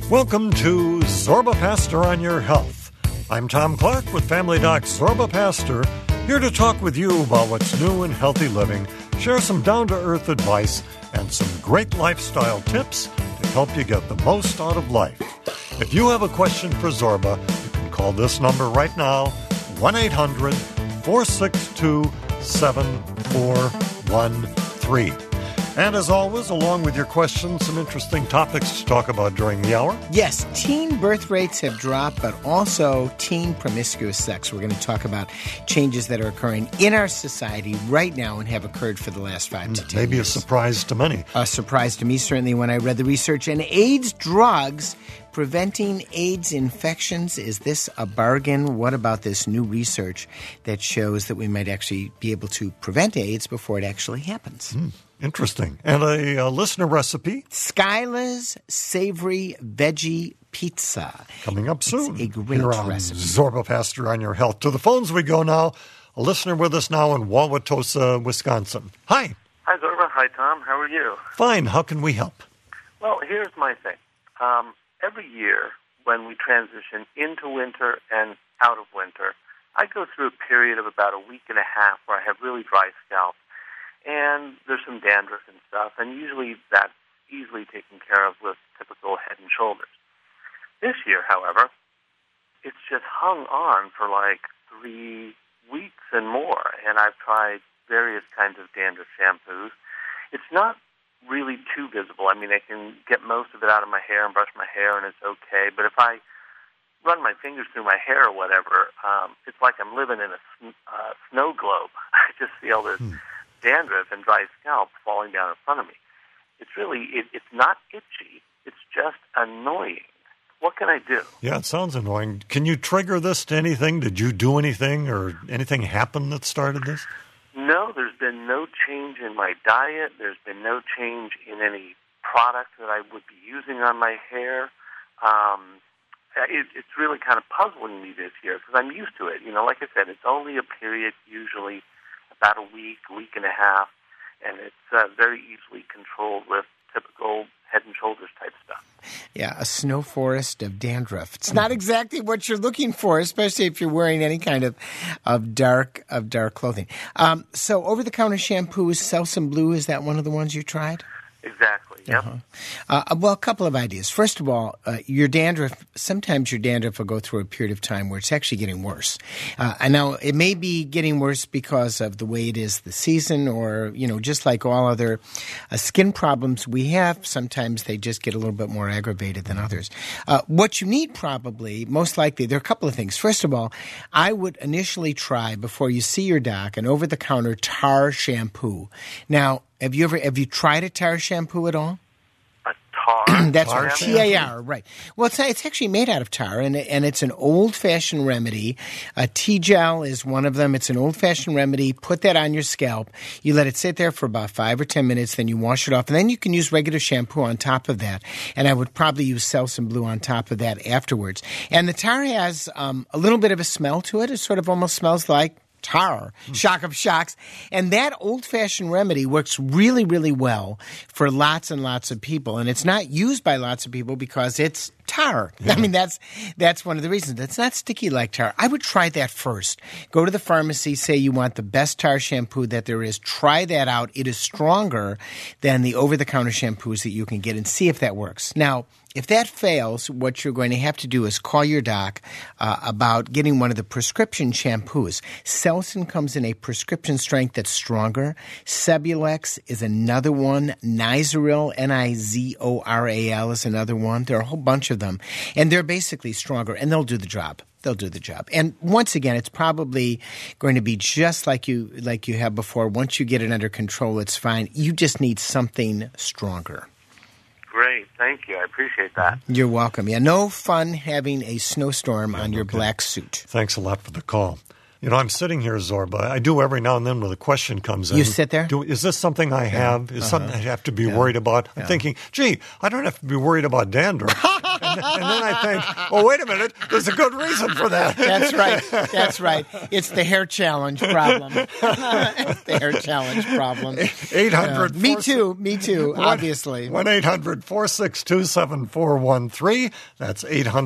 Welcome to Zorba Pastor on Your Health. I'm Tom Clark with Family Doc Zorba Pastor, here to talk with you about what's new in healthy living, share some down-to-earth advice, and some great lifestyle tips to help you get the most out of life. If you have a question for Zorba, you can call this number right now, 1-800-462-7413. And as always, along with your questions, some interesting topics to talk about during the hour. Yes, teen birth rates have dropped, but also teen promiscuous sex. We're going to talk about changes that are occurring in our society right now and have occurred for the last 5 to 10 Maybe years. a surprise to many. A surprise to me, certainly, when I read the research. And AIDS drugs preventing AIDS infections. Is this a bargain? What about this new research that shows that we might actually be able to prevent AIDS before it actually happens? Interesting. And a listener recipe. Skyla's Savory Veggie Pizza. Coming up soon. It's a great here on recipe. Zorba Pastor on Your Health. To the phones we go now. A listener with us now in Wauwatosa, Wisconsin. Hi. Hi, Zorba. Hi, Tom. How are you? Fine. How can we help? Well, here's my thing. Every year when we transition into winter and out of winter, I go through a period of about a week and a half where I have really dry scalp. And there's some dandruff and stuff, and usually that's easily taken care of with typical Head & Shoulders. This year, however, it's just hung on for like 3 weeks and more, and I've tried various kinds of dandruff shampoos. It's not really too visible. I mean, I can get most of it out of my hair and brush my hair, and it's okay, but if I run my fingers through my hair or whatever, it's like I'm living in a snow globe. I just see all this dandruff and dry scalp falling down in front of me. It's really, it's not itchy. It's just annoying. What can I do? Yeah, it sounds annoying. Can you trigger this to anything? Did you do anything or anything happen that started this? No, there's been no change in my diet. There's been no change in any product that I would be using on my hair. It's really kind of puzzling me this year because I'm used to it. You know, like I said, it's only a period usually about a week and a half, and it's very easily controlled with typical Head & Shoulders type stuff. Yeah, a snow forest of dandruff. It's not exactly what you're looking for, especially if you're wearing any kind of dark clothing. So over-the-counter shampoos, Selsun Blue, is that one of the ones you tried? Exactly, yep. Well, a couple of ideas. First of all, sometimes your dandruff will go through a period of time where it's actually getting worse. And now it may be getting worse because of the way it is the season or, just like all other skin problems we have, sometimes they just get a little bit more aggravated than others. What you need probably, most likely, there are a couple of things. First of all, I would initially try, before you see your doc, an over-the-counter tar shampoo. Now, have you tried a tar shampoo at all? A tar? That's tar right, shampoo? TAR, right. Well, it's actually made out of tar, and it's an old-fashioned remedy. T-gel is one of them. It's an old-fashioned remedy. Put that on your scalp. You let it sit there for about 5 or 10 minutes, then you wash it off, and then you can use regular shampoo on top of that. And I would probably use Selsun Blue on top of that afterwards. And the tar has a little bit of a smell to it. It sort of almost smells like tar, shock of shocks. And that old-fashioned remedy works really, really well for lots and lots of people. And it's not used by lots of people because it's tar. Yeah. I mean, that's one of the reasons. It's not sticky like tar. I would try that first. Go to the pharmacy, say you want the best tar shampoo that there is. Try that out. It is stronger than the over-the-counter shampoos that you can get, and see if that works. Now, if that fails, what you're going to have to do is call your doc about getting one of the prescription shampoos. Selsun comes in a prescription strength that's stronger. Cebulex is another one. Nizoral, Nizoral, is another one. There are a whole bunch of them, and they're basically stronger, and they'll do the job. They'll do the job. And once again, it's probably going to be just like you have before. Once you get it under control, it's fine. You just need something stronger. Great. Thank you. I appreciate that. You're welcome. Yeah, no fun having a snowstorm on your black suit. Thanks a lot for the call. I'm sitting here, Zorba. I do every now and then when a question comes in. You sit there? Is this something I have? Is something I have to be worried about? I'm thinking, gee, I don't have to be worried about dandruff. And then I think, oh, wait a minute, there's a good reason for that. That's right. It's the hair challenge problem. The hair challenge problem. 800 Me too, obviously. 1-800-462-7413. That's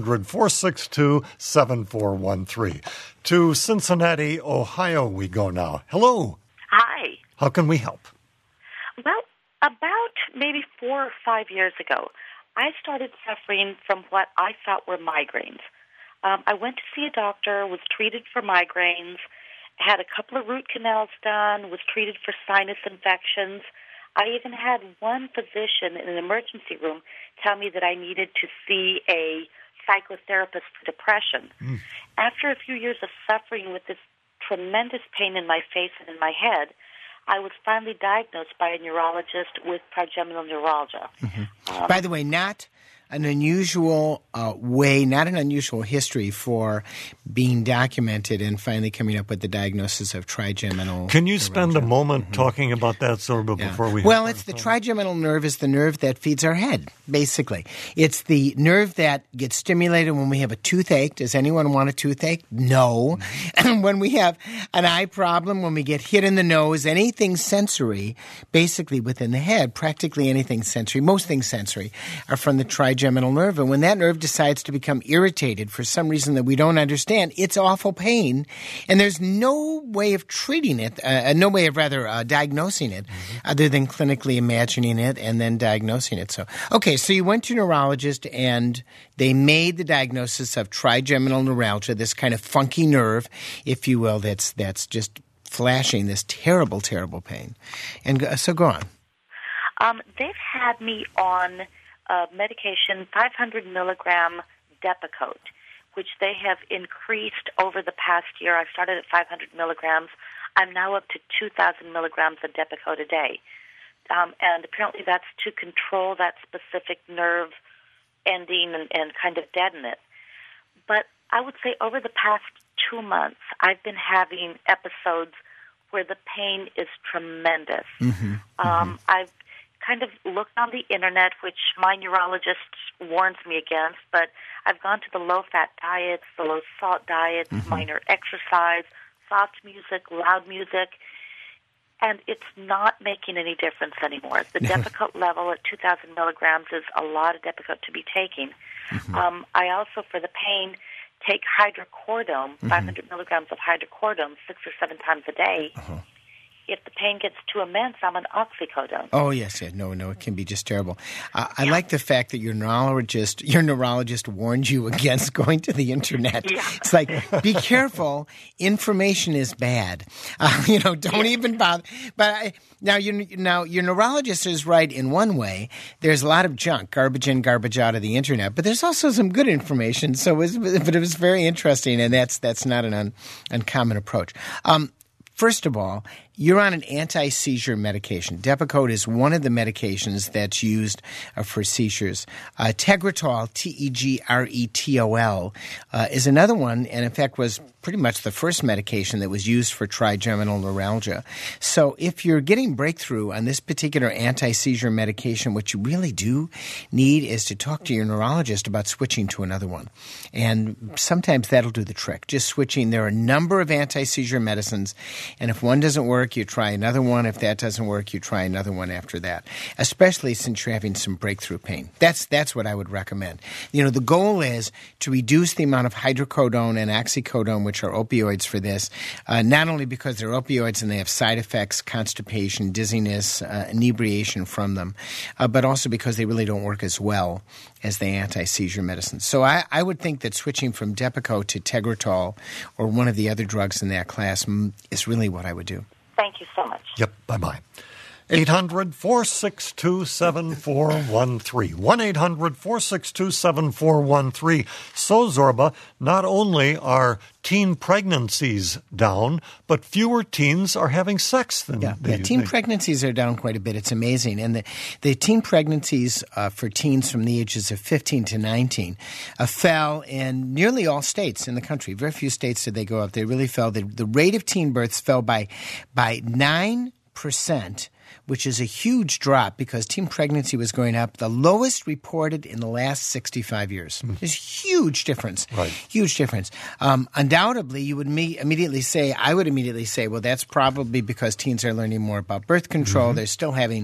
800-462-7413. To Cincinnati, Ohio we go now. Hello. Hi. How can we help? Well, about maybe 4 or 5 years ago, I started suffering from what I thought were migraines. I went to see a doctor, was treated for migraines, had a couple of root canals done, was treated for sinus infections. I even had one physician in an emergency room tell me that I needed to see a psychotherapist for depression. After a few years of suffering with this tremendous pain in my face and in my head, I was finally diagnosed by a neurologist with trigeminal neuralgia. By the way, not an unusual way, not an unusual history for being documented and finally coming up with the diagnosis of trigeminal. Can you spend a moment talking about that, Zorba, before we... Well, it's the trigeminal nerve is the nerve that feeds our head, basically. It's the nerve that gets stimulated when we have a toothache. Does anyone want a toothache? No. When we have an eye problem, when we get hit in the nose, anything sensory, basically within the head, practically anything sensory, most things sensory, are from the trigeminal nerve. And when that nerve decides to become irritated for some reason that we don't understand, it's awful pain. And there's no way of treating it, diagnosing it, other than clinically imagining it and then diagnosing it. So you went to a neurologist and they made the diagnosis of trigeminal neuralgia, this kind of funky nerve, if you will, that's just flashing this terrible, terrible pain. And so go on. They've had me on medication, 500 milligram Depakote, which they have increased over the past year. I started at 500 milligrams. I'm now up to 2,000 milligrams of Depakote a day. And apparently that's to control that specific nerve ending and kind of deaden it. But I would say over the past 2 months, I've been having episodes where the pain is tremendous. I've kind of looked on the internet, which my neurologist warns me against, but I've gone to the low-fat diets, the low-salt diets, minor exercise, soft music, loud music, and it's not making any difference anymore. The Depakote level at 2,000 milligrams is a lot of Depakote to be taking. I also, for the pain, take hydrocodone, 500 milligrams of hydrocodone 6 or 7 times a day. If the pain gets too immense, I'm on oxycodone. Oh, yes. No, it can be just terrible. I like the fact that your neurologist warned you against going to the internet. It's like, be careful. Information is bad. Don't even bother. But now your neurologist is right in one way. There's a lot of junk, garbage in, garbage out of the internet. But there's also some good information. But it was very interesting, and that's not an uncommon approach. First of all, you're on an anti-seizure medication. Depakote is one of the medications that's used for seizures. Tegretol, Tegretol, is another one, and in fact was pretty much the first medication that was used for trigeminal neuralgia. So if you're getting breakthrough on this particular anti-seizure medication, what you really do need is to talk to your neurologist about switching to another one. And sometimes that'll do the trick, just switching. There are a number of anti-seizure medicines, and if one doesn't work, you try another one. If that doesn't work, you try another one after that, especially since you're having some breakthrough pain. That's what I would recommend. The goal is to reduce the amount of hydrocodone and oxycodone, which are opioids for this, not only because they're opioids and they have side effects, constipation, dizziness, inebriation from them, but also because they really don't work as well as the anti-seizure medicines. So I would think that switching from Depakote to Tegretol or one of the other drugs in that class is really what I would do. Thank you so much. Yep, bye-bye. 800-462-7413. 1-800-462-7413. So, Zorba, not only are teen pregnancies down, but fewer teens are having sex than teen pregnancies are down quite a bit. It's amazing. And the teen pregnancies for teens from the ages of 15 to 19 fell in nearly all states in the country. Very few states did they go up. They really fell. The rate of teen births fell by 9% which is a huge drop because teen pregnancy was going up, the lowest reported in the last 65 years. There's huge difference. Right. Huge difference. Undoubtedly, you would immediately say, well, that's probably because teens are learning more about birth control. They're still having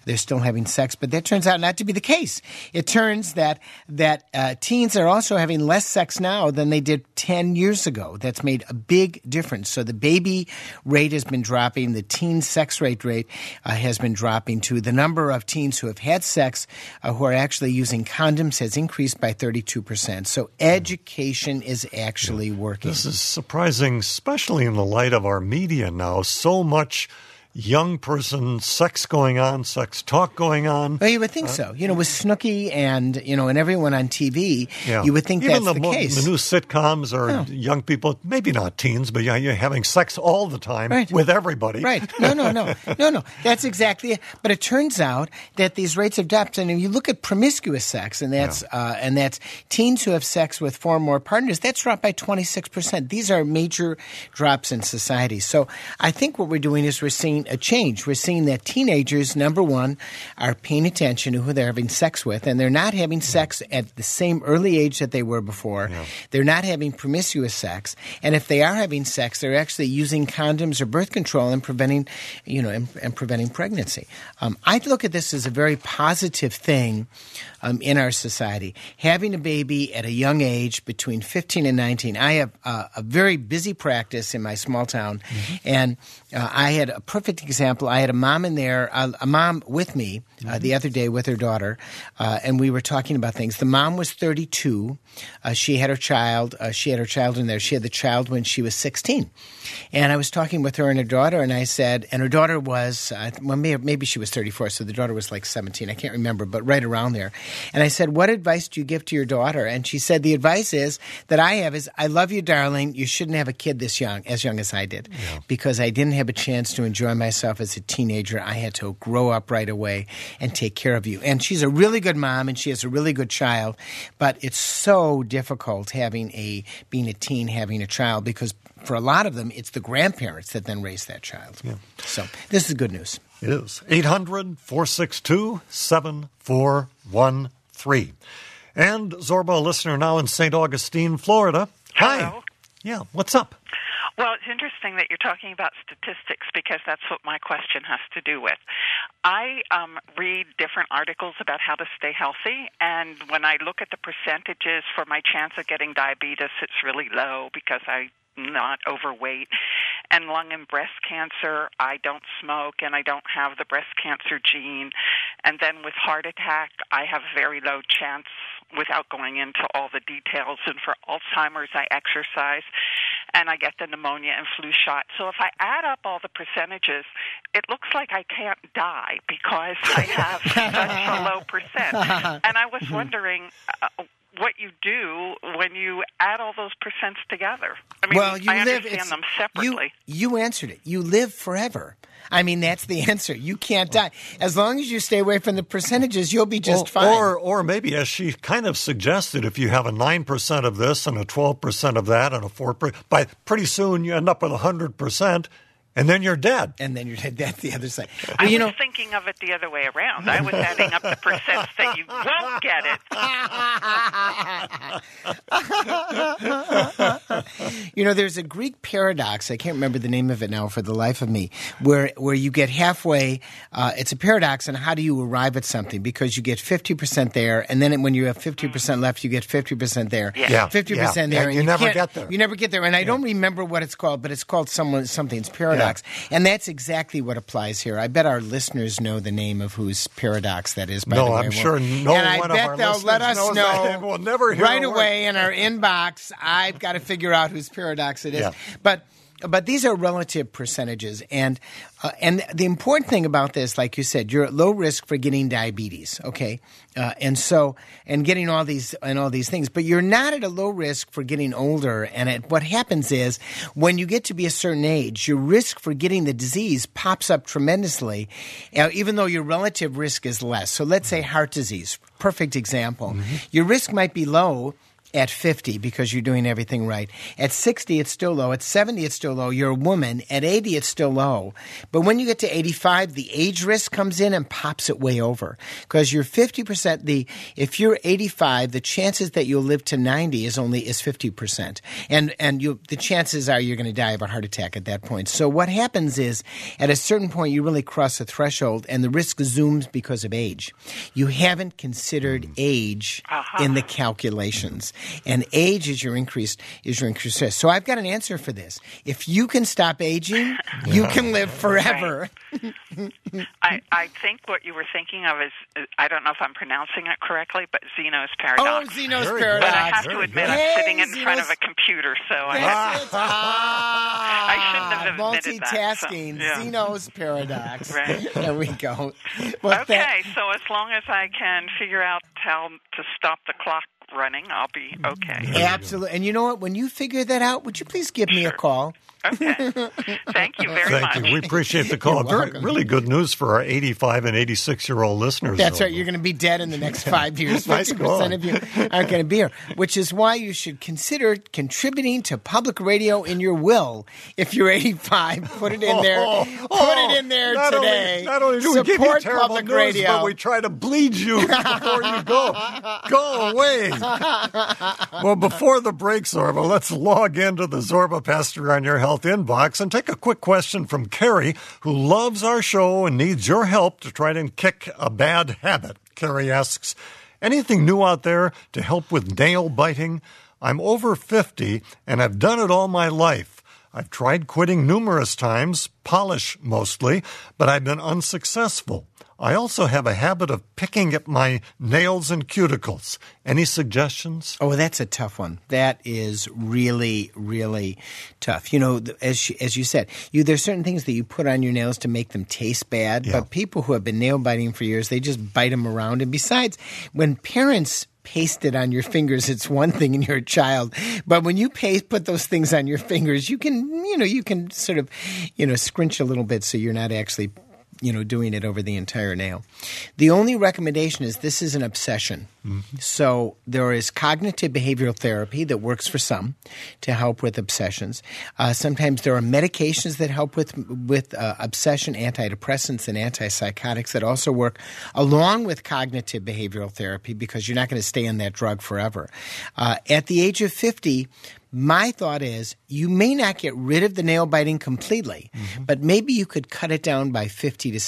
sex, but that turns out not to be the case. It turns that teens are also having less sex now than they did 10 years ago. That's made a big difference. So the baby rate has been dropping. The teen sex rate has been dropping too. The number of teens who have had sex who are actually using condoms has increased by 32%. So education is actually working. This is surprising, especially in the light of our media now. So much young person sex going on, sex talk going on. Well, you would think so. With Snooki and everyone on TV, you would think even that's the case. The new sitcoms are young people, maybe not teens, but you're having sex all the time with everybody. Right. No. That's exactly it. But it turns out that these rates have dropped. And if you look at promiscuous sex, and that's teens who have sex with 4 or more partners, that's dropped by 26%. These are major drops in society. So I think what we're doing is we're seeing a change. We're seeing that teenagers, number one, are paying attention to who they're having sex with, and they're not having sex at the same early age that they were before. Yeah. They're not having promiscuous sex, and if they are having sex, they're actually using condoms or birth control and preventing pregnancy. I look at this as a very positive thing in our society. Having a baby at a young age, between 15 and 19. I have a very busy practice in my small town, and I had a perfect example. I had a mom in there, a mom with me the other day with her daughter, and we were talking about things. The mom was 32. She had her child. She had her child in there. She had the child when she was 16. And I was talking with her and her daughter, and I said, and her daughter was, maybe she was 34, so the daughter was like 17. I can't remember, but right around there. And I said, what advice do you give to your daughter? And she said, the advice that I have is, I love you, darling. You shouldn't have a kid as young as I did, because I didn't have a chance to enjoy myself as a teenager. I had to grow up right away and take care of you. And she's a really good mom, and she has a really good child, but it's so difficult being a teen, having a child, because for a lot of them, it's the grandparents that then raise that child. Yeah. So this is good news. It is. 800-462-7413. And Zorba, a listener now in St. Augustine, Florida. Hi. Hello. Yeah, what's up? Well, it's interesting that you're talking about statistics, because that's what my question has to do with. I read different articles about how to stay healthy, and when I look at the percentages for my chance of getting diabetes, it's really low because I'm not overweight. And lung and breast cancer, I don't smoke, and I don't have the breast cancer gene. And then with heart attack, I have very low chance without going into all the details. And for Alzheimer's, I exercise, and I get the pneumonia and flu shot. So if I add up all the percentages, it looks like I can't die because I have such a low percent. And I was wondering what you do when you add all those percents together. I mean, I understand them separately. You answered it. You live forever. I mean, that's the answer. You can't die. As long as you stay away from the percentages, you'll be just fine. Or maybe, as she kind of suggested, if you have a 9% of this and a 12% of that and a 4%, pretty soon you end up with 100%. And then you're dead. And then you're dead. That's the other side. Well, I was thinking of it the other way around. I was adding up the percents that you won't get it. There's a Greek paradox. I can't remember the name of it now for the life of me, where you get halfway. It's a paradox on how do you arrive at something, because you get 50% there, and then when you have 50% left, you get 50% there. Yeah. 50% there. And you never get there. You never get there. And I don't remember what it's called, but it's called something's paradox. Yeah. And that's exactly what applies here. I bet our listeners know the name of whose paradox that is. By the way. I'm sure no one of our listeners knows. And I bet they'll let us know we'll never hear right away in our inbox. I've got to figure out whose paradox it is. Yeah. But these are relative percentages, and the important thing about this, like you said, you're at low risk for getting diabetes, okay, and getting all these things, but you're not at a low risk for getting older. And what happens is, when you get to be a certain age, your risk for getting the disease pops up tremendously, even though your relative risk is less. So let's say heart disease, perfect example. Mm-hmm. Your risk might be low At 50, because you're doing everything right. At 60, it's still low. At 70, it's still low. You're a woman. At 80, it's still low. But when you get to 85, the age risk comes in and pops it way over. Because you're 50%. If you're 85, the chances that you'll live to 90 is 50%. And the chances are you're going to die of a heart attack at that point. So what happens is, at a certain point, you really cross a threshold, and the risk zooms because of age. You haven't considered age in the calculations. And age is your increased risk. So I've got an answer for this. If you can stop aging, you can live forever. Right. I think what you were thinking of is, I don't know if I'm pronouncing it correctly, but Zeno's paradox. Oh, Zeno's paradox. But I have to admit, I'm sitting in front of a computer, so I shouldn't have admitted multitasking. That. So, Zeno's paradox. Right. There we go. Well, okay, so as long as I can figure out how to stop the clock running, I'll be okay. Absolutely. And you know what? When you figure that out, would you please give me a call? Okay. Thank you very much. Thank you. We appreciate the call. Really good news for our 85 and 86-year-old listeners. That's right. You're going to be dead in the next 5 years. 50% of you aren't going to be here, which is why you should consider contributing to public radio in your will. If you're 85, put it in there. Put it in there today. Not only do we give you terrible public news, radio, but we try to bleed you before you go. Go away. Well, before the break, Zorba, let's log into the Zorba Pastor on Your Health inbox and take a quick question from Carrie, who loves our show and needs your help to try to kick a bad habit. Carrie asks, anything new out there to help with nail biting? I'm over 50 and I've done it all my life. I've tried quitting numerous times, polish mostly, but I've been unsuccessful. I also have a habit of picking at my nails and cuticles. Any suggestions? Oh, that's a tough one. That is really, really tough. You know, as you said, there's certain things that you put on your nails to make them taste bad, but people who have been nail biting for years, they just bite them around. And besides, when parents paste it on your fingers, it's one thing, and you're a child. But when you put those things on your fingers, you can sort of, scrunch a little bit so you're not actually doing it over the entire nail. The only recommendation is this is an obsession. Mm-hmm. So there is cognitive behavioral therapy that works for some to help with obsessions. Sometimes there are medications that help with obsession, antidepressants and antipsychotics that also work along with cognitive behavioral therapy, because you're not going to stay on that drug forever. At the age of 50, my thought is you may not get rid of the nail biting completely, but maybe you could cut it down by 50 to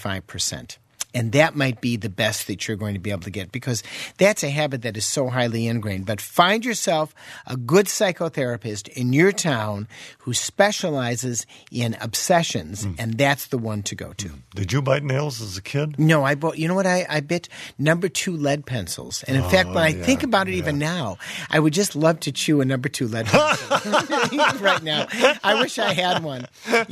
75%. And that might be the best that you're going to be able to get, because that's a habit that is so highly ingrained. But find yourself a good psychotherapist in your town who specializes in obsessions, and that's the one to go to. Did you bite nails as a kid? No, I bought, I bit number 2 lead pencils. And in fact, when I think about it even now, I would just love to chew a number 2 lead pencil right now. I wish I had one.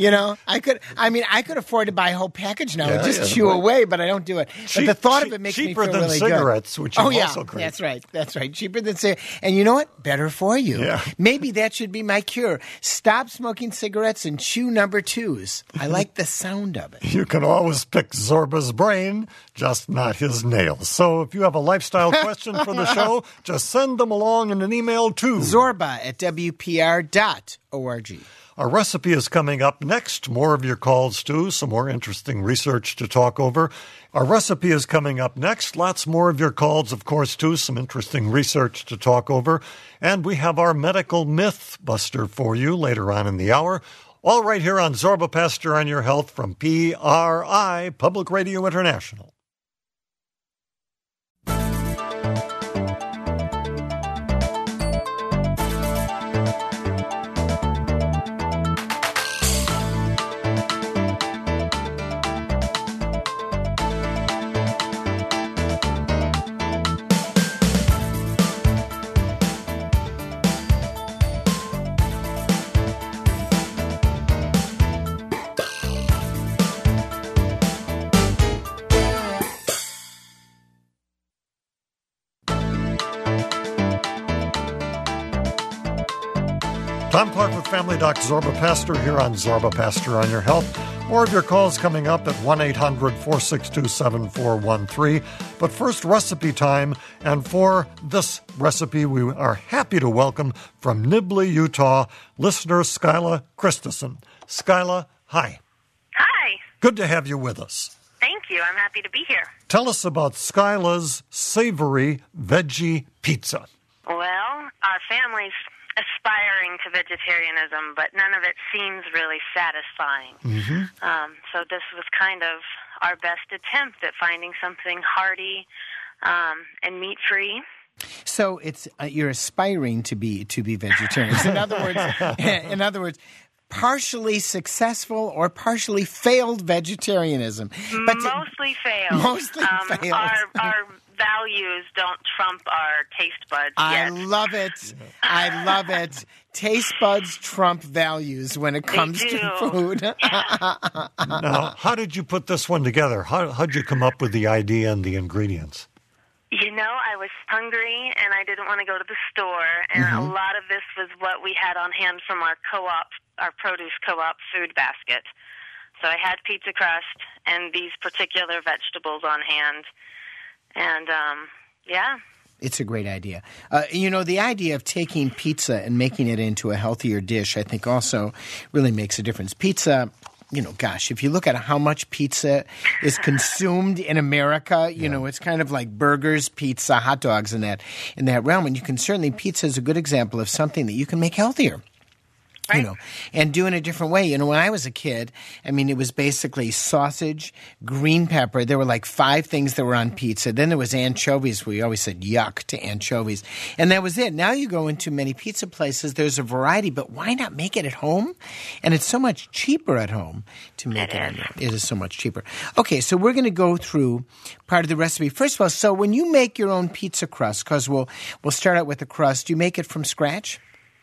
I could afford to buy a whole package now and just chew away, but I don't do it. But the thought of it makes me feel really good. Cheaper than cigarettes, which is also great. That's right. Cheaper than cigarettes. And you know what? Better for you. Yeah. Maybe that should be my cure. Stop smoking cigarettes and chew number 2s. I like the sound of it. You can always pick Zorba's brain, just not his nails. So if you have a lifestyle question for the show, just send them along in an email to zorba@wpr.org. Our recipe is coming up next. More of your calls, too. Some more interesting research to talk over. Our recipe is coming up next. Lots more of your calls, of course, too. Some interesting research to talk over. And we have our medical myth buster for you later on in the hour. All right here on Zorba Pastor on Your Health from PRI, Public Radio International. Family Doc Zorba Pastor here on Zorba Pastor on Your Health. More of your calls coming up at 1-800-462-7413. But first, recipe time. And for this recipe, we are happy to welcome from Nibley, Utah, listener Skyla Christensen. Skyla, hi. Hi. Good to have you with us. Thank you. I'm happy to be here. Tell us about Skyla's savory veggie pizza. Well, our family's aspiring to vegetarianism, but none of it seems really satisfying. So this was kind of our best attempt at finding something hearty and meat-free. So it's you're aspiring to be vegetarians. In other words, partially successful or partially failed vegetarianism. But mostly failed. Mostly failed. Our values don't trump our taste buds I yet. love it. I love it. Taste buds trump values when it comes to food. Now, how did you put this one together? How'd you come up with the idea and the ingredients? You know, I was hungry and I didn't want to go to the store, and a lot of this was what we had on hand from our produce co-op food basket. So I had pizza crust and these particular vegetables on hand, and yeah. It's a great idea. The idea of taking pizza and making it into a healthier dish, I think also really makes a difference. Pizza, if you look at how much pizza is consumed in America, it's kind of like burgers, pizza, hot dogs in that realm. And pizza is a good example of something that you can make healthier. Right. And do in a different way. When I was a kid, it was basically sausage, green pepper. There were like 5 things that were on pizza. Then there was anchovies. We always said yuck to anchovies. And that was it. Now you go into many pizza places, there's a variety, but why not make it at home? And it's so much cheaper at home to make it. It is so much cheaper. Okay, so we're going to go through part of the recipe. First of all, so when you make your own pizza crust, because we'll start out with the crust, do you make it from scratch?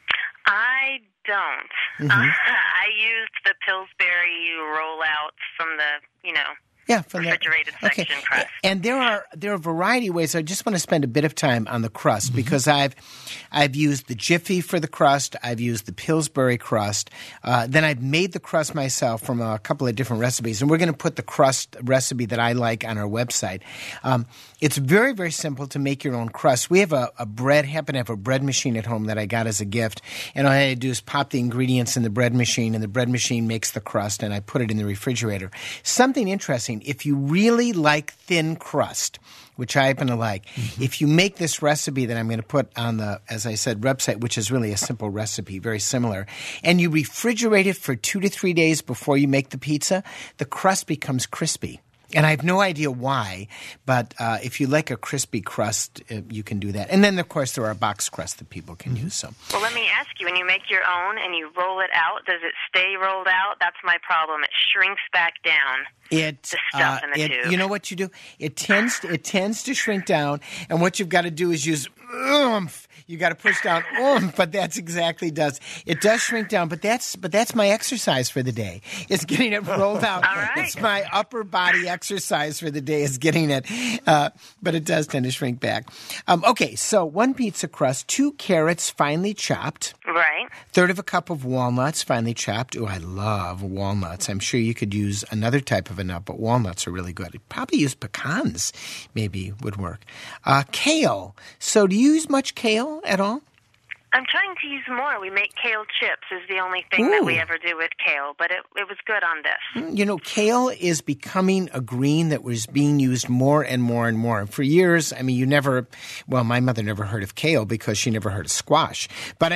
I don't. I used the Pillsbury rollout from the, from refrigerated section crust. And there are a variety of ways. I just want to spend a bit of time on the crust because I've used the Jiffy for the crust. I've used the Pillsbury crust. Then I've made the crust myself from a couple of different recipes. And we're going to put the crust recipe that I like on our website. It's very, very simple to make your own crust. We have happen to have a bread machine at home that I got as a gift. And all I had to do is pop the ingredients in the bread machine, and the bread machine makes the crust, and I put it in the refrigerator. Something interesting, if you really like thin crust, which I happen to like, if you make this recipe that I'm going to put on the, as I said, website, which is really a simple recipe, very similar, and you refrigerate it for 2 to 3 days before you make the pizza, the crust becomes crispy. And I have no idea why, but if you like a crispy crust, you can do that. And then, of course, there are box crusts that people can use. So. Well, let me ask you, when you make your own and you roll it out, does it stay rolled out? That's my problem. It shrinks back down. The stuff in the tube. You know what you do? It tends to shrink down, and what you've got to do is use oomph. You got to push down oomph, but that's exactly does. It does shrink down, but that's my exercise for the day. It's getting it rolled out. All right. It's my upper body exercise for the day is getting it, but it does tend to shrink back. Okay, so 1 pizza crust, 2 carrots finely chopped. Right. 1/3 cup of walnuts finely chopped. Oh, I love walnuts. I'm sure you could use another type of a nut, but walnuts are really good. You'd probably use pecans maybe would work. Kale. So do you use much kale at all? I'm trying to use more. We make kale chips is the only thing that we ever do with kale, but it was good on this. Kale is becoming a green that was being used more and more and more. For years, my mother never heard of kale because she never heard of squash. But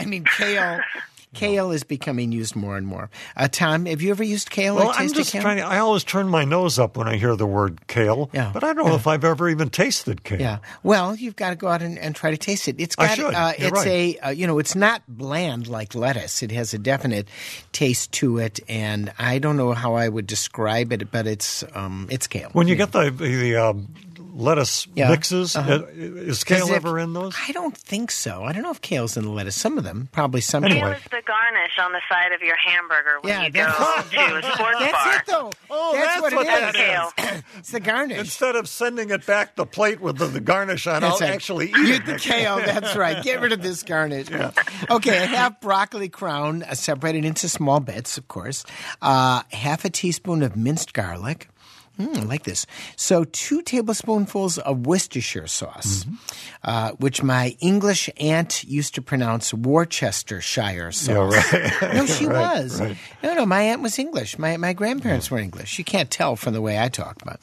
Kale is becoming used more and more. Tom, have you ever used kale? Well, I'm just trying to, I always turn my nose up when I hear the word kale, but I don't know if I've ever even tasted kale. Yeah. Well, you've got to go out and try to taste it. It's got, I should. It's not bland like lettuce. It has a definite taste to it, and I don't know how I would describe it, but it's kale. When you get the lettuce mixes. Is kale ever in those? I don't think so. I don't know if kale's in the lettuce. Some of them, probably some. Kale is the garnish on the side of your hamburger when you go to a sports bar. That's it, though. That's what it is. Kale. It's the garnish. Instead of sending it back the plate with the garnish on, I'll actually eat the kale. That's right. Get rid of this garnish. Yeah. Okay, I have broccoli crown separated into small bits, of course. Half a teaspoon of minced garlic. I like this. So 2 tablespoonfuls of Worcestershire sauce, which my English aunt used to pronounce Worcestershire sauce. Yeah, right. No, she was. Right. No, my aunt was English. My grandparents were English. You can't tell from the way I talk. But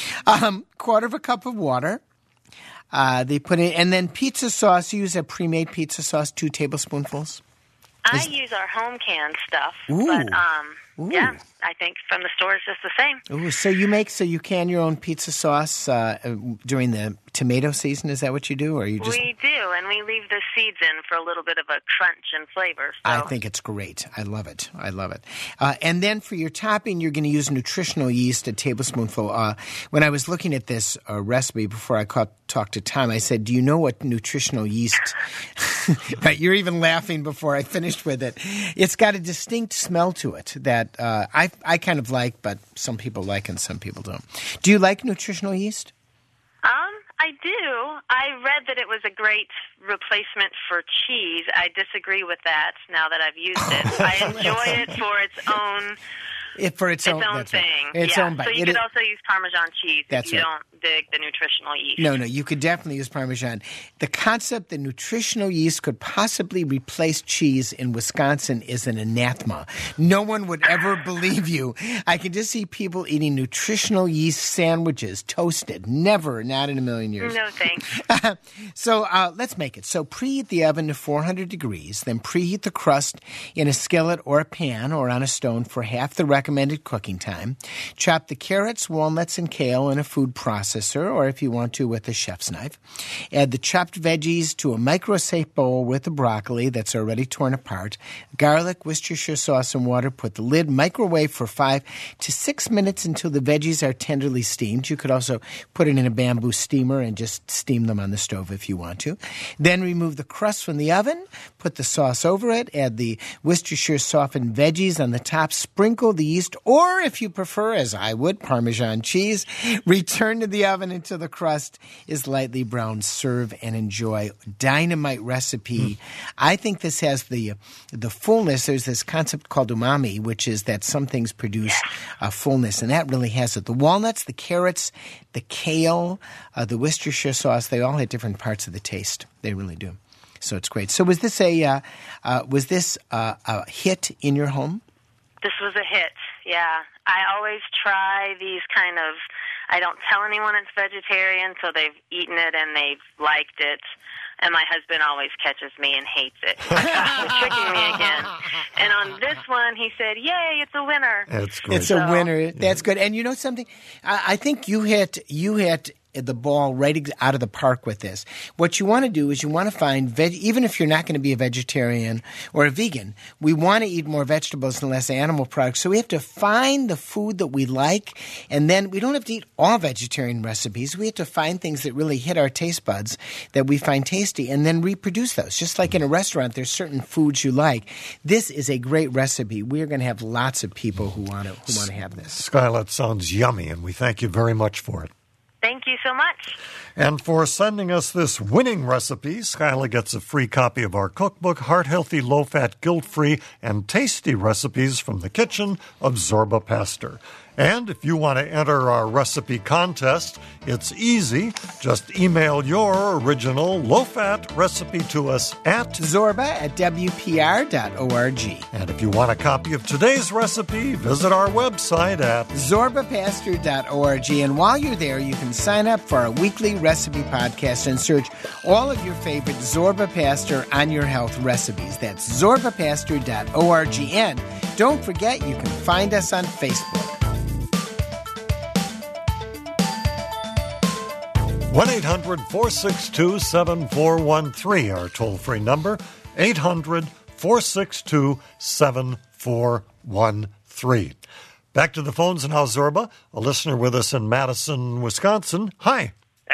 1/4 cup of water. They put in, and then pizza sauce. You use a pre-made pizza sauce, 2 tablespoonfuls. I use our home canned stuff, but yeah, I think from the store it's just the same. Ooh, so you can your own pizza sauce during the tomato season? Is that what you do, or you just? We do, and we leave the seeds in for a little bit of a crunch and flavor. So. I think it's great. I love it. And then for your topping, you're going to use nutritional yeast, a tablespoonful. When I was looking at this recipe before I talked to Tom, I said, "Do you know what nutritional yeast?" Right, you're even laughing before I finished with it. It's got a distinct smell to it that I kind of like, but some people like and some people don't. Do you like nutritional yeast? I do. I read that it was a great replacement for cheese. I disagree with that now that I've used it. I enjoy it for its own... Its own thing. Right. Its own bite. So you could also use Parmesan cheese if you right. don't dig the nutritional yeast. No, you could definitely use Parmesan. The concept that nutritional yeast could possibly replace cheese in Wisconsin is an anathema. No one would ever believe you. I can just see people eating nutritional yeast sandwiches, toasted. Never, not in a million years. No thanks. So let's make it. So preheat the oven to 400 degrees, then preheat the crust in a skillet or a pan or on a stone for half the recommended cooking time. Chop the carrots, walnuts, and kale in a food processor, or if you want to, with a chef's knife. Add the chopped veggies to a micro-safe bowl with the broccoli that's already torn apart. Garlic, Worcestershire sauce, and water. Put the lid, microwave for 5 to 6 minutes until the veggies are tenderly steamed. You could also put it in a bamboo steamer and just steam them on the stove if you want to. Then remove the crust from the oven. Put the sauce over it. Add the Worcestershire softened veggies on the top. Sprinkle the yeast, or if you prefer, as I would, Parmesan cheese. Return to the oven until the crust is lightly browned. Serve and enjoy. Dynamite recipe. I think this has the fullness. There's this concept called umami, which is that some things produce fullness, and that really has it. The walnuts, the carrots, the kale, the Worcestershire sauce, they all had different parts of the taste. They really do. So it's great. So was this a hit in your home? This was a hit, yeah. I always try these kind of, I don't tell anyone it's vegetarian, so they've eaten it and they've liked it. And my husband always catches me and hates it. You're tricking me again. And on this one, he said, "Yay, it's a winner." That's great. It's a winner. That's good. And you know something? I think you hit the ball right out of the park with this. What you want to do is you want to find, even if you're not going to be a vegetarian or a vegan, we want to eat more vegetables and less animal products. So we have to find the food that we like, and then we don't have to eat all vegetarian recipes. We have to find things that really hit our taste buds that we find tasty and then reproduce those. Just like in a restaurant, there's certain foods you like. This is a great recipe. We're going to have lots of people who want to have this. Skyla, it sounds yummy, and we thank you very much for it. Thank you so much. And for sending us this winning recipe, Skyla gets a free copy of our cookbook, Heart Healthy, Low Fat, Guilt Free, and Tasty Recipes from the Kitchen of Zorba Pastor. And if you want to enter our recipe contest, it's easy. Just email your original low-fat recipe to us at zorba@wpr.org. And if you want a copy of today's recipe, visit our website at zorbapastor.org. And while you're there, you can sign up for our weekly recipe podcast and search all of your favorite Zorba Pastor on your health recipes. That's zorbapastor.org. And don't forget, you can find us on Facebook. 1-800-462-7413, our toll-free number, 800-462-7413. Back to the phones now, Zorba. A listener with us in Madison, Wisconsin. Hi.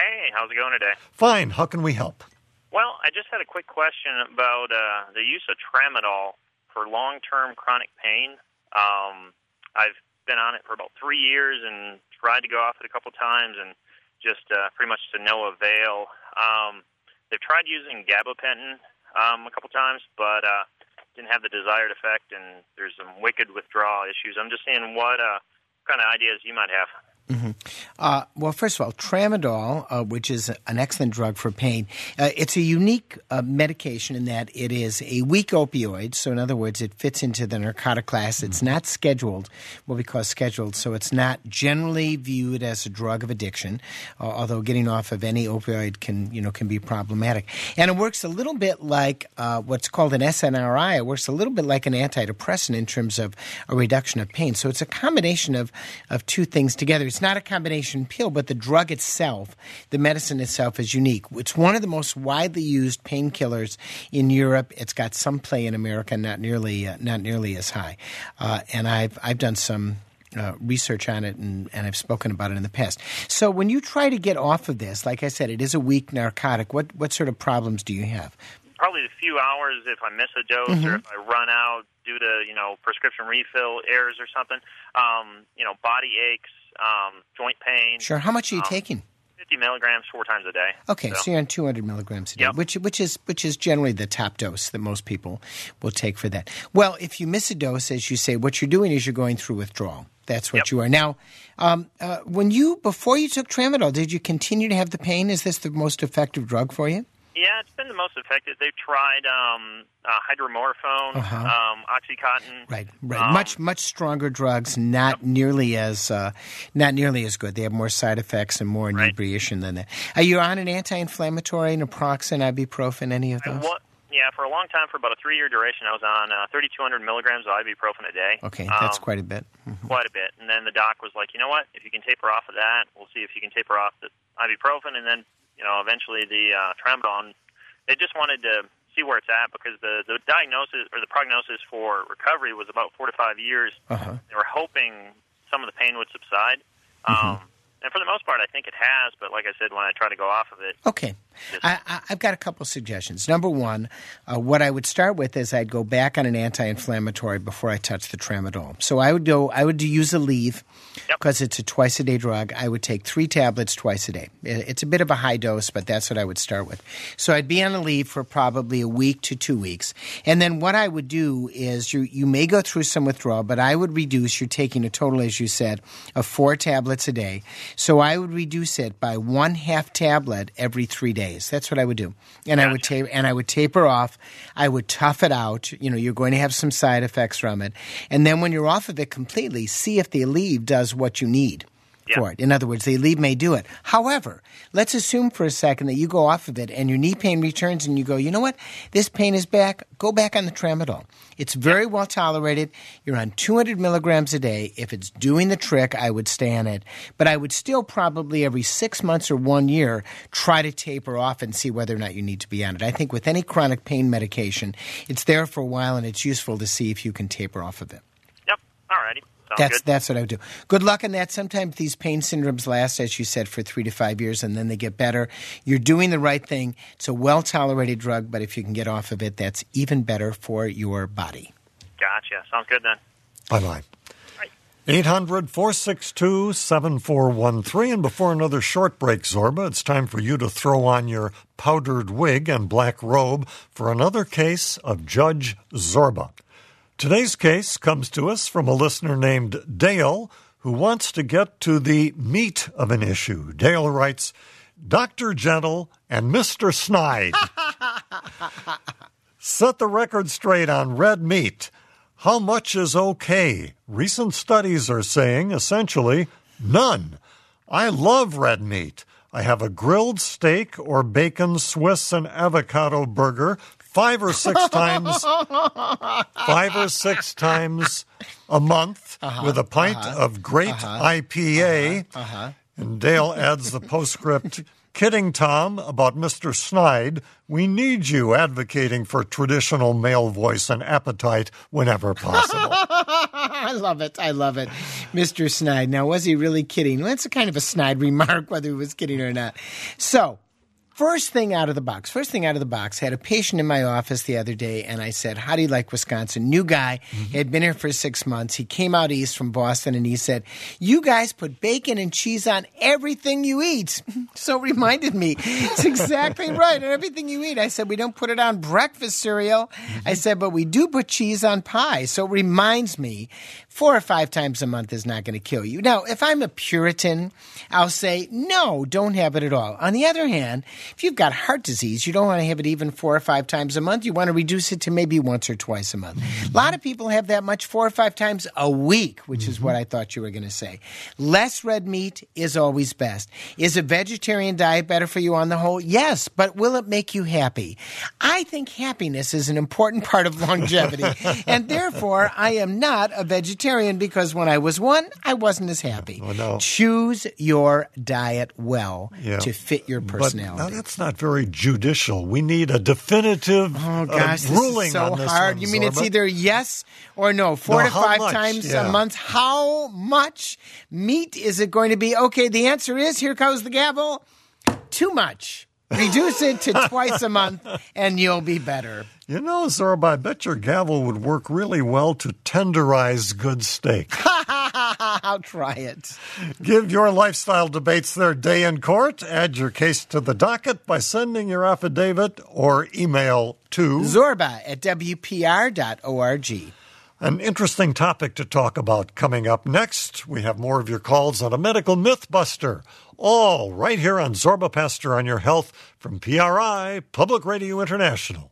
How's it going today? Fine. How can we help? Well, I just had a quick question about the use of tramadol for long-term chronic pain. I've been on it for about 3 years and tried to go off it a couple times and just pretty much to no avail. They've tried using gabapentin a couple times, but didn't have the desired effect, and there's some wicked withdrawal issues. I'm just seeing what kind of ideas you might have. Well, first of all, tramadol, which is an excellent drug for pain, it's a unique medication in that it is a weak opioid. So, in other words, it fits into the narcotic class. It's not scheduled, what we call scheduled. So it's not generally viewed as a drug of addiction, although getting off of any opioid can be problematic. And it works a little bit like what's called an SNRI. It works a little bit like an antidepressant in terms of a reduction of pain. So it's a combination of two things together. It's not a combination pill, but the drug itself, the medicine itself, is unique. It's one of the most widely used painkillers in Europe. It's got some play in America, not nearly as high. And I've done some research on it, and I've spoken about it in the past. So when you try to get off of this, like I said, it is a weak narcotic. What sort of problems do you have? Probably a few hours if I miss a dose or if I run out due to, prescription refill errors or something. Body aches, joint pain. Sure. How much are you taking? 50 milligrams 4 times a day. Okay, so you're on 200 milligrams a day, which is generally the top dose that most people will take for that. Well, if you miss a dose, as you say, what you're doing is you're going through withdrawal. That's what you are. Now, before you took tramadol, did you continue to have the pain? Is this the most effective drug for you? Yeah, it's been the most effective. They've tried hydromorphone, OxyContin. Right. Much stronger drugs, not nearly as good. They have more side effects and more inebriation than that. Are you on an anti-inflammatory, naproxen, ibuprofen, any of those? For a long time, for about a 3-year duration, I was on 3,200 milligrams of ibuprofen a day. Okay, that's quite a bit. Quite a bit. And then the doc was like, you know what, if you can taper off of that, we'll see if you can taper off the ibuprofen, and then eventually the tramadol. They just wanted to see where it's at because the diagnosis or the prognosis for recovery was about 4 to 5 years. They were hoping some of the pain would subside. And for the most part, I think it has. But like I said, when I try to go off of it. Okay. I've got a couple suggestions. Number one, what I would start with is I'd go back on an anti-inflammatory before I touch the tramadol. So I would use Aleve because it's a twice-a-day drug. I would take 3 tablets twice a day. It's a bit of a high dose, but that's what I would start with. So I'd be on Aleve for probably a week to 2 weeks. And then what I would do is you may go through some withdrawal, but I would reduce. You're taking a total, as you said, of 4 tablets a day. So I would reduce it by 1/2 tablet every 3 days. That's what I would do. And I would taper off. I would tough it out. You're going to have some side effects from it. And then when you're off of it completely, see if the Aleve does what you need for it. In other words, the Aleve may do it. However, let's assume for a second that you go off of it and your knee pain returns and you go, you know what? This pain is back. Go back on the tramadol. It's very well tolerated. You're on 200 milligrams a day. If it's doing the trick, I would stay on it. But I would still probably every 6 months or 1 year try to taper off and see whether or not you need to be on it. I think with any chronic pain medication, it's there for a while and it's useful to see if you can taper off of it. Yep. All righty. That's what I would do. Good luck on that. Sometimes these pain syndromes last, as you said, for 3 to 5 years, and then they get better. You're doing the right thing. It's a well-tolerated drug, but if you can get off of it, that's even better for your body. Gotcha. Sounds good then. Bye-bye. 800-462-7413. And before another short break, Zorba, it's time for you to throw on your powdered wig and black robe for another case of Judge Zorba. Today's case comes to us from a listener named Dale who wants to get to the meat of an issue. Dale writes, Dr. Gentle and Mr. Snide, set the record straight on red meat. How much is okay? Recent studies are saying, essentially, none. I love red meat. I have a grilled steak or bacon, Swiss, and avocado burger 5 or 6 times a month with a pint of great IPA. And Dale adds the postscript, kidding Tom about Mr. Snide, we need you advocating for traditional male voice and appetite whenever possible. I love it. Mr. Snide. Now, was he really kidding? Well, that's a kind of a snide remark, whether he was kidding or not. So, First thing out of the box, had a patient in my office the other day, and I said, how do you like Wisconsin? New guy, had been here for 6 months. He came out east from Boston, and he said, you guys put bacon and cheese on everything you eat. So it reminded me, it's exactly right, on everything you eat. I said, we don't put it on breakfast cereal. I said, but we do put cheese on pie. So it reminds me, 4 or 5 times a month is not going to kill you. Now, if I'm a Puritan, I'll say, no, don't have it at all. On the other hand, if you've got heart disease, you don't want to have it even 4 or 5 times a month. You want to reduce it to maybe once or twice a month. A lot of people have that much 4 or 5 times a week, which is what I thought you were going to say. Less red meat is always best. Is a vegetarian diet better for you on the whole? Yes, but will it make you happy? I think happiness is an important part of longevity, and therefore I am not a vegetarian because when I was one, I wasn't as happy. Oh, no. Choose your diet well to fit your personality. But that's not very judicial. We need a definitive ruling this is so on this hard. one, You mean it's Zorba. either yes or no? 4 to 5 times a month. How much meat is it going to be? Okay, the answer is, here goes the gavel, too much. Reduce it to twice a month, and you'll be better. You know, Zorba, I bet your gavel would work really well to tenderize good steak. I'll try it. Give your lifestyle debates their day in court. Add your case to the docket by sending your affidavit or email to Zorba@WPR.org. An interesting topic to talk about coming up next. We have more of your calls on a medical myth buster. All right here on Zorba Pastor on Your Health from PRI, Public Radio International.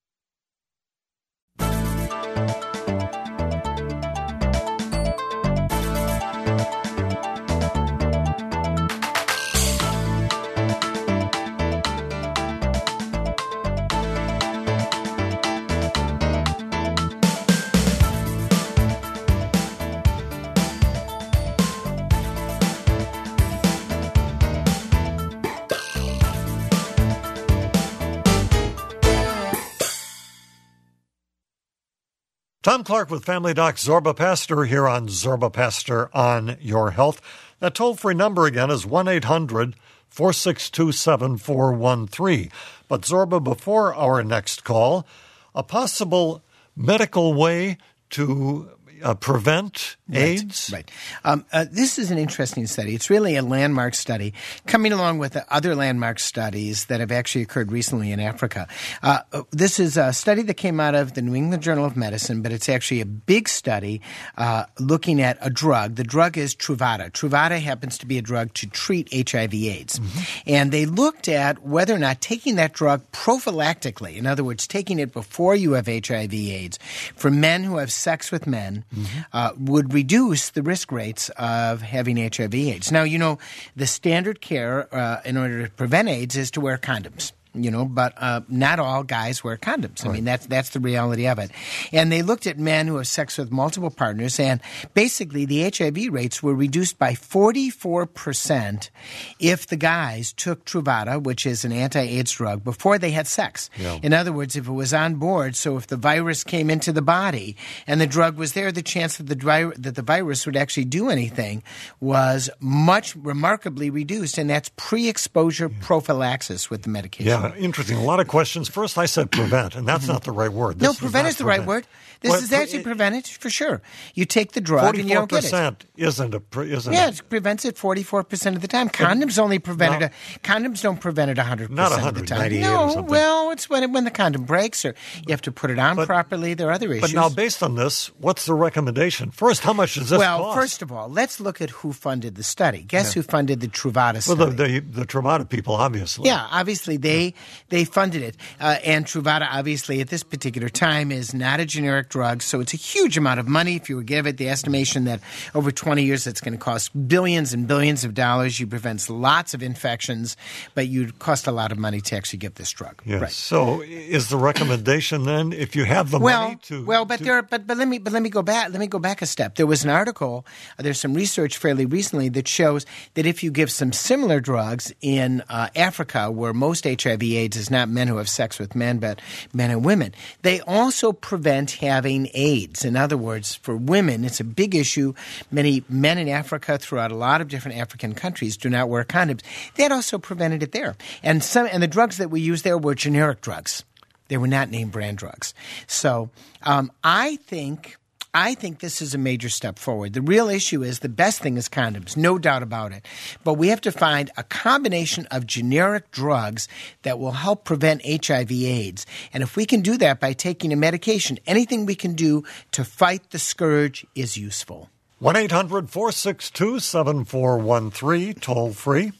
Tom Clark with Family Doc Zorba Pastor here on Zorba Pastor on Your Health. That toll-free number again is 1-800-462-7413. But Zorba, before our next call, a possible medical way to prevent AIDS? Right. This is an interesting study. It's really a landmark study coming along with the other landmark studies that have actually occurred recently in Africa. This is a study that came out of the New England Journal of Medicine, but it's actually a big study looking at a drug. The drug is Truvada. Truvada happens to be a drug to treat HIV/AIDS. And they looked at whether or not taking that drug prophylactically, in other words, taking it before you have HIV/AIDS, for men who have sex with men, would reduce the risk rates of having HIV/AIDS. Now, you know, the standard care in order to prevent AIDS is to wear condoms. You know, but not all guys wear condoms. I mean, that's the reality of it. And they looked at men who have sex with multiple partners, and basically the HIV rates were reduced by 44% if the guys took Truvada, which is an anti-AIDS drug, before they had sex. Yeah. In other words, if it was on board, so if the virus came into the body and the drug was there, the chance that the virus would actually do anything was remarkably reduced, and that's pre-exposure prophylaxis with the medication. Yeah. Interesting. A lot of questions. First, I said prevent, and that's not the right word. No, prevent is the right word. This is actually prevent it for sure. You take the drug and you don't get it. 44% isn't. It prevents it 44% of the time. Condoms only prevent it. Condoms don't prevent it 100% not of the time. No, or something. Well, it's when the condom breaks, or you have to put it on properly. There are other issues. But now, based on this, what's the recommendation? First, how much does this cost? Well, first of all, let's look at who funded the study. Guess who funded the Truvada study? Well, the Truvada people, obviously. Yeah, obviously they funded it. And Truvada, obviously, at this particular time is not a generic drug, so it's a huge amount of money. If you would give it the estimation that over 20 years it's going to cost billions and billions of dollars, you prevent lots of infections, but you'd cost a lot of money to actually give this drug. Yes. Right. So is the recommendation then, if you have the money to... But let me go back. Let me go back a step. There was an article, there's some research fairly recently that shows that if you give some similar drugs in Africa, where most HIV HIV/AIDS is not men who have sex with men, but men and women. They also prevent having AIDS. In other words, for women, it's a big issue. Many men in Africa, throughout a lot of different African countries, do not wear condoms. That also prevented it there. And the drugs that we used there were generic drugs. They were not name brand drugs. So I think this is a major step forward. The real issue is the best thing is condoms, no doubt about it. But we have to find a combination of generic drugs that will help prevent HIV/AIDS. And if we can do that by taking a medication, anything we can do to fight the scourge is useful. 1-800-462-7413, toll free,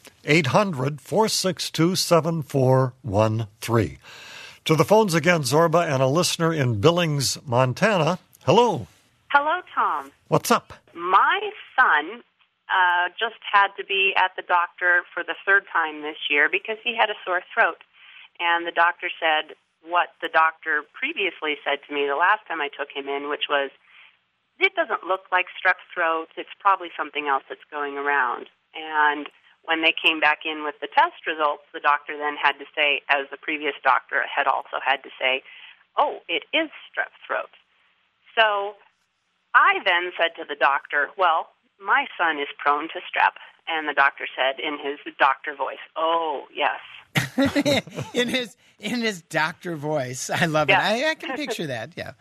800-462-7413. To the phones again, Zorba, and a listener in Billings, Montana. Hello. Hello, Tom. What's up? My son just had to be at the doctor for the third time this year because he had a sore throat. And the doctor said what the doctor previously said to me the last time I took him in, which was, it doesn't look like strep throat. It's probably something else that's going around. And when they came back in with the test results, the doctor then had to say, as the previous doctor had also had to say, oh, it is strep throat. So I then said to the doctor, well, my son is prone to strep. And the doctor said in his doctor voice, oh, yes. in his doctor voice. I love it. I can picture that, yeah.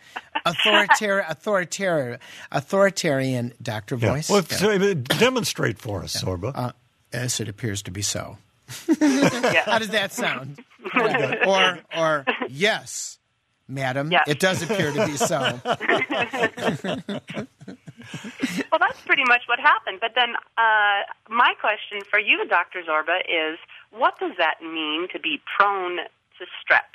Authoritarian doctor voice. Well, demonstrate for us, Zorba. Yes, it appears to be so. How does that sound? Or yes, madam, it does appear to be so. Well, that's pretty much what happened. But then my question for you, Dr. Zorba, is what does that mean to be prone to strep?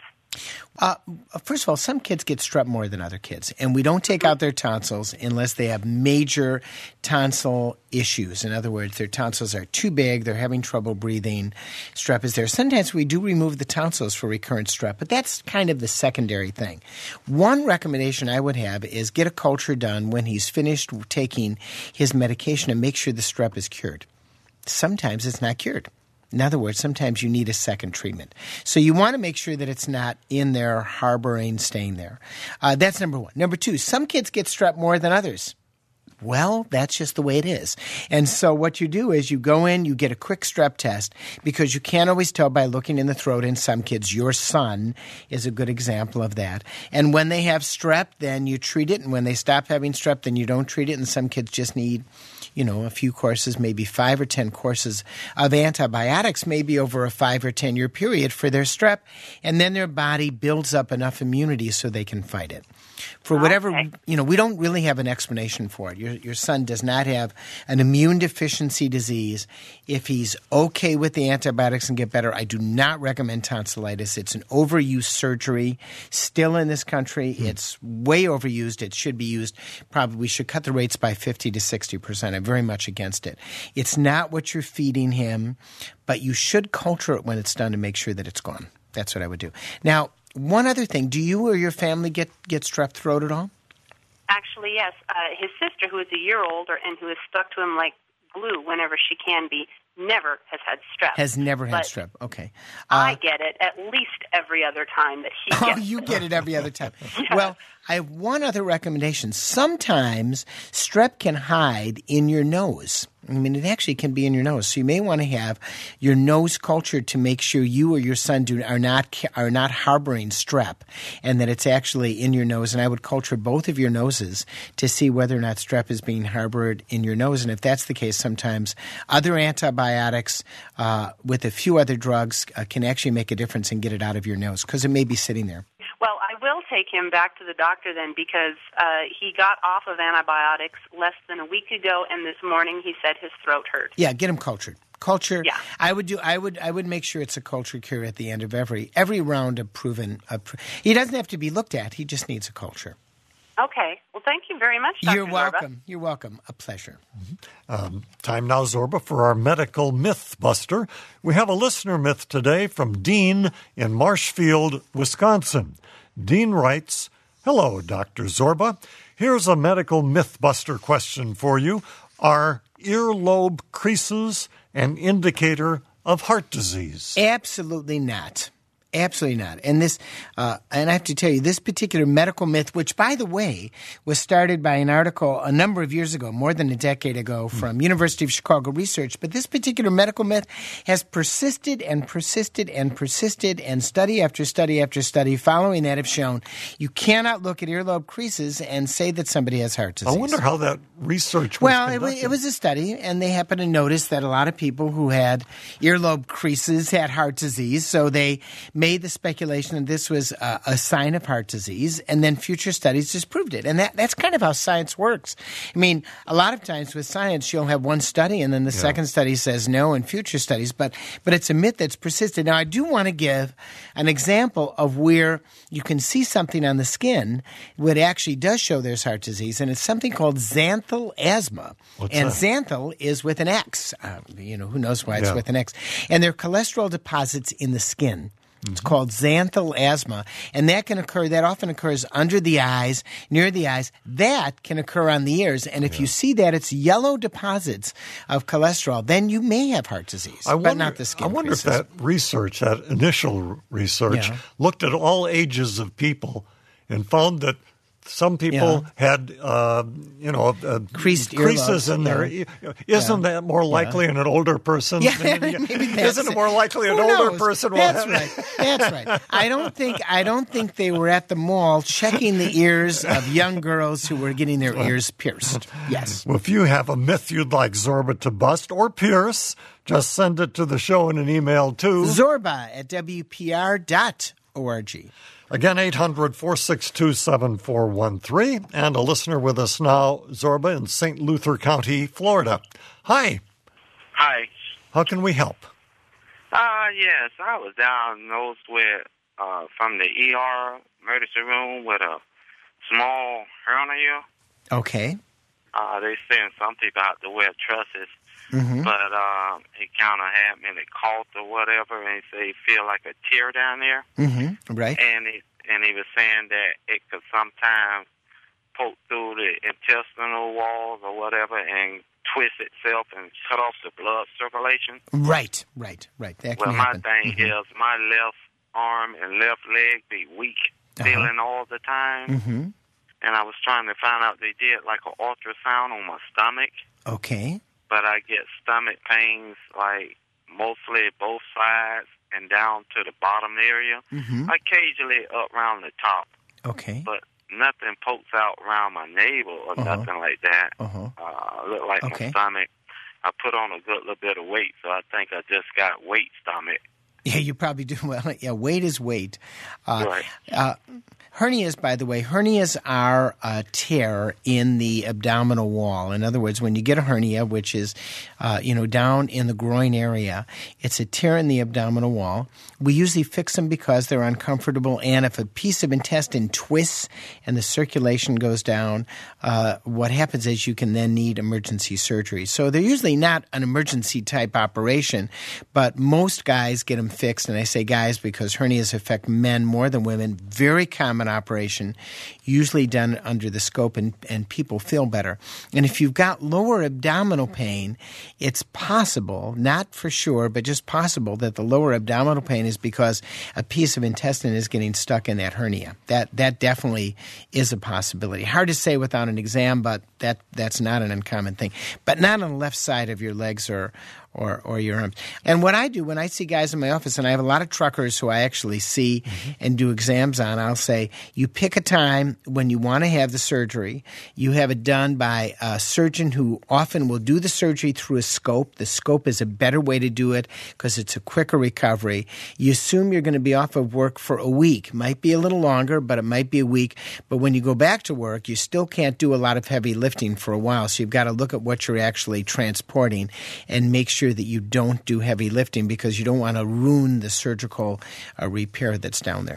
First of all, some kids get strep more than other kids, and we don't take out their tonsils unless they have major tonsil issues. In other words, their tonsils are too big, they're having trouble breathing, strep is there. Sometimes we do remove the tonsils for recurrent strep, but that's kind of the secondary thing. One recommendation I would have is get a culture done when he's finished taking his medication and make sure the strep is cured. Sometimes it's not cured. In other words, sometimes you need a second treatment. So you want to make sure that it's not in there, harboring, staying there. That's number one. Number two, some kids get strep more than others. Well, that's just the way it is. And so what you do is you go in, you get a quick strep test because you can't always tell by looking in the throat in some kids. Your son is a good example of that. And when they have strep, then you treat it. And when they stop having strep, then you don't treat it. And some kids just need a few courses, maybe 5 or 10 courses of antibiotics, maybe over a 5 or 10 year period for their strep, and then their body builds up enough immunity so they can fight it. For whatever, we don't really have an explanation for it. Your son does not have an immune deficiency disease. If he's okay with the antibiotics and get better, I do not recommend tonsillitis. It's an overused surgery still in this country. It's way overused. It should be used. Probably we should cut the rates by 50 to 60%. I'm very much against it. It's not what you're feeding him, but you should culture it when it's done to make sure that it's gone. That's what I would do. Now, one other thing, do you or your family get strep throat at all? Actually, yes. His sister, who is a year older and who is stuck to him like glue whenever she can be, never has had strep. Has never had strep. Okay. I get it at least every other time that he gets it. Oh, you get it every other time. Yeah. Well, I have one other recommendation. Sometimes strep can hide in your nose. I mean, it actually can be in your nose. So you may want to have your nose cultured to make sure you or your son are not harboring strep and that it's actually in your nose. And I would culture both of your noses to see whether or not strep is being harbored in your nose. And if that's the case, sometimes other antibiotics with a few other drugs can actually make a difference and get it out of your nose because it may be sitting there. Well, I will take him back to the doctor then because he got off of antibiotics less than a week ago, and this morning he said his throat hurt. Yeah, get him cultured. Culture. Yeah. I would make sure it's a culture cure at the end of every round of proven. He doesn't have to be looked at. He just needs a culture. Okay. Well, thank you very much, Dr. You're welcome. Zorba. You're welcome. A pleasure. Time now, Zorba, for our medical myth buster. We have a listener myth today from Dean in Marshfield, Wisconsin. Dean writes, "Hello, Dr. Zorba. Here's a medical myth buster question for you. Are earlobe creases an indicator of heart disease?" Absolutely not. Absolutely not. And this, and I have to tell you, this particular medical myth, which, by the way, was started by an article a number of years ago, more than a decade ago, from University of Chicago Research. But this particular medical myth has persisted and persisted and persisted, and study after study after study following that have shown you cannot look at earlobe creases and say that somebody has heart disease. I wonder how that research was conducted. It was a study, and they happened to notice that a lot of people who had earlobe creases had heart disease, so they made the speculation that this was a sign of heart disease, and then future studies disproved it. And that's kind of how science works. I mean, a lot of times with science, you'll have one study, and then the second study says no in future studies, but it's a myth that's persisted. Now, I do want to give an example of where you can see something on the skin that actually does show there's heart disease, and it's something called xanthal asthma. What's and that? Xanthal is with an X. Who knows why it's with an X. And they're cholesterol deposits in the skin. It's called xanthal asthma, and that often occurs under the eyes, near the eyes. That can occur on the ears, and if you see that it's yellow deposits of cholesterol, then you may have heart disease, but not the skin. I wonder creases. if that research, that initial research, looked at all ages of people and found that some people had, creased creases earlobes. in there. Isn't that more likely in an older person? Yeah, maybe Isn't it more likely an older person will That's have right. That's right. I don't think they were at the mall checking the ears of young girls who were getting their ears pierced. Yes. Well, if you have a myth you'd like Zorba to bust or pierce, just send it to the show in an email to Zorba@WPR.org. Again, 800-462-7413. And a listener with us now, Zorba, in St. Luther County, Florida. Hi. Hi. How can we help? Yes, I was diagnosed with, from the ER emergency room with a small hernia. Okay. They saying something about the wear trusses, but he kind of had me in a cough or whatever, and he said he feel like a tear down there. Right. And he was saying that it could sometimes poke through the intestinal walls or whatever and twist itself and cut off the blood circulation. Right. That can happen. My thing is my left arm and left leg be weak, feeling all the time. And I was trying to find out, they did like an ultrasound on my stomach. Okay. But I get stomach pains like mostly both sides and down to the bottom area. Occasionally up around the top. Okay. But nothing pokes out around my navel or nothing like that. Look like my stomach. I put on a good little bit of weight, so I think I just got weight stomach. Yeah, you probably do. Well, yeah, weight is weight. Right. Hernias, by the way, are a tear in the abdominal wall. In other words, when you get a hernia, which is, down in the groin area, it's a tear in the abdominal wall. We usually fix them because they're uncomfortable, and if a piece of intestine twists and the circulation goes down, what happens is you can then need emergency surgery. So they're usually not an emergency type operation, but most guys get them fixed, and I say guys because hernias affect men more than women. Very common operation, usually done under the scope, and people feel better. And if you've got lower abdominal pain, it's possible, not for sure, but just possible that the lower abdominal pain is because a piece of intestine is getting stuck in that hernia. That definitely is a possibility. Hard to say without an exam, but that's not an uncommon thing. But not on the left side of your legs or your arms. And what I do when I see guys in my office, and I have a lot of truckers who I actually see and do exams on, I'll say, you pick a time when you want to have the surgery. You have it done by a surgeon who often will do the surgery through a scope. The scope is a better way to do it because it's a quicker recovery. You assume you're going to be off of work for a week. Might be a little longer, but it might be a week. But when you go back to work, you still can't do a lot of heavy lifting for a while. So you've got to look at what you're actually transporting and make sure that you don't do heavy lifting because you don't want to ruin the surgical repair that's down there.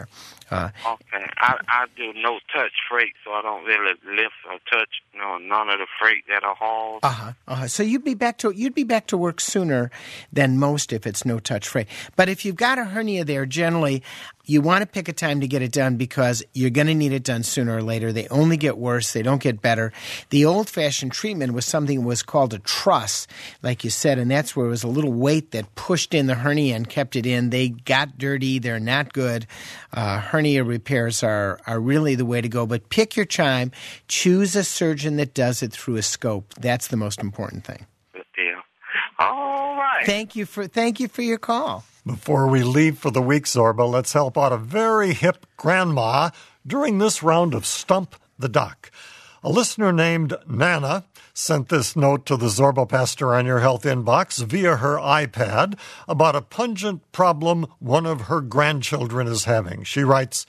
Okay. I do no touch freight, so I don't really lift or touch none of the freight that I haul. So you'd be back to work sooner than most if it's no touch freight. But if you've got a hernia there, generally you want to pick a time to get it done because you're going to need it done sooner or later. They only get worse. They don't get better. The old-fashioned treatment was something that was called a truss, like you said, and that's where it was a little weight that pushed in the hernia and kept it in. They got dirty. They're not good. Hernia repairs are really the way to go. But pick your time. Choose a surgeon that does it through a scope. That's the most important thing. Good deal. All right. Thank you for your call. Before we leave for the week, Zorba, let's help out a very hip grandma during this round of Stump the Doc. A listener named Nana sent this note to the Zorba Pastor on Your Health inbox via her iPad about a pungent problem one of her grandchildren is having. She writes,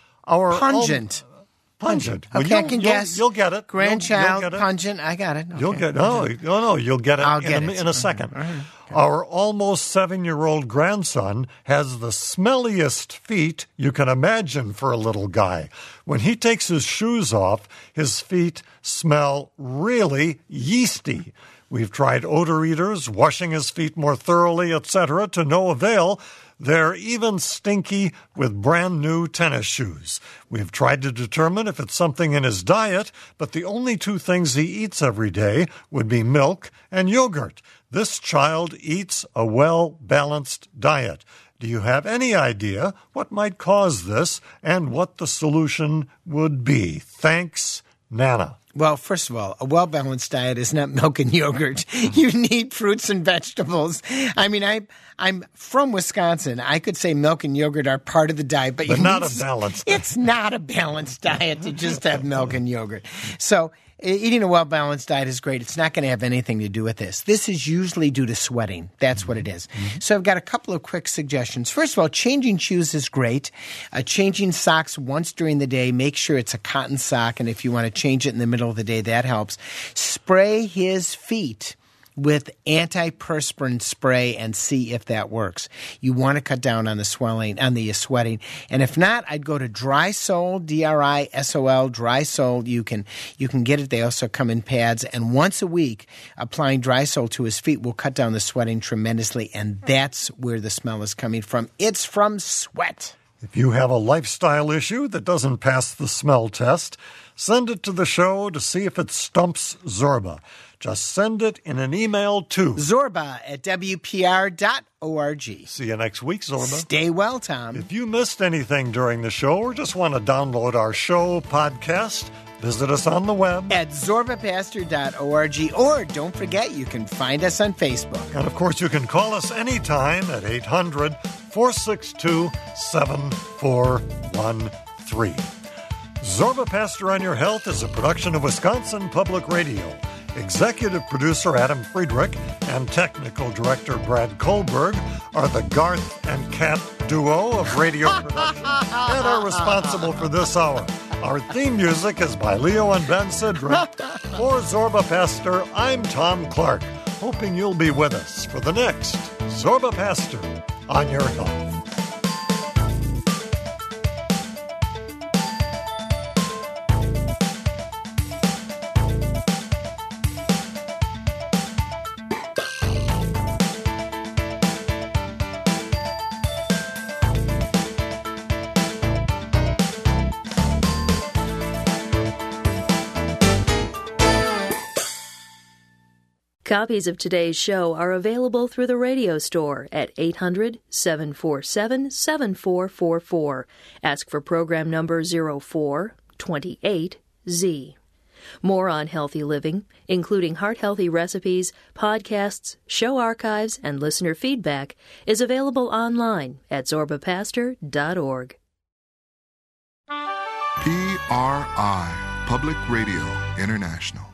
Pungent. Pungent. Okay, Well, I can guess. You'll get it. Grandchild, you'll get it. pungent. I got it. Okay. You'll get no, you'll get it, I'll get it in a second. All right. Our almost 7-year-old grandson has the smelliest feet you can imagine for a little guy. When he takes his shoes off, his feet smell really yeasty. We've tried odor eaters, washing his feet more thoroughly, etc., to no avail. They're even stinky with brand new tennis shoes. We've tried to determine if it's something in his diet, but the only two things he eats every day would be milk and yogurt. This child eats a well-balanced diet. Do you have any idea what might cause this and what the solution would be? Thanks, Nana. Well, first of all, a well-balanced diet is not milk and yogurt. You need fruits and vegetables. I mean, I'm from Wisconsin. I could say milk and yogurt are part of the diet, but not a balanced diet. It's not a balanced diet to just have milk and yogurt. So eating a well-balanced diet is great. It's not going to have anything to do with this. This is usually due to sweating. That's what it is. Mm-hmm. So I've got a couple of quick suggestions. First of all, changing shoes is great. Changing socks once during the day. Make sure it's a cotton sock, and if you want to change it in the middle of the day, that helps. Spray his feet with antiperspirant spray and see if that works. You want to cut down on the swelling, on the sweating. And if not, I'd go to Dry-Sol, D-R-I-S-O-L, Dry-Sol. You can get it. They also come in pads. And once a week, applying Dry-Sol to his feet will cut down the sweating tremendously. And that's where the smell is coming from. It's from sweat. If you have a lifestyle issue that doesn't pass the smell test, send it to the show to see if it stumps Zorba. Just send it in an email to zorba@wpr.org. See you next week, Zorba. Stay well, Tom. If you missed anything during the show or just want to download our show podcast, visit us on the web at zorbapastor.org, or don't forget, you can find us on Facebook. And of course, you can call us anytime at 800-462-7413. Zorba Pastor on Your Health is a production of Wisconsin Public Radio. Executive producer Adam Friedrich and technical director Brad Kohlberg are the Garth and Kat duo of radio production and are responsible for this hour. Our theme music is by Leo and Ben Sidrick. For Zorba Pastor, I'm Tom Clark, hoping you'll be with us for the next Zorba Pastor on Your Health. Copies of today's show are available through the radio store at 800-747-7444. Ask for program number 0428Z. More on healthy living, including heart-healthy recipes, podcasts, show archives, and listener feedback, is available online at zorbapastor.org. PRI, Public Radio International.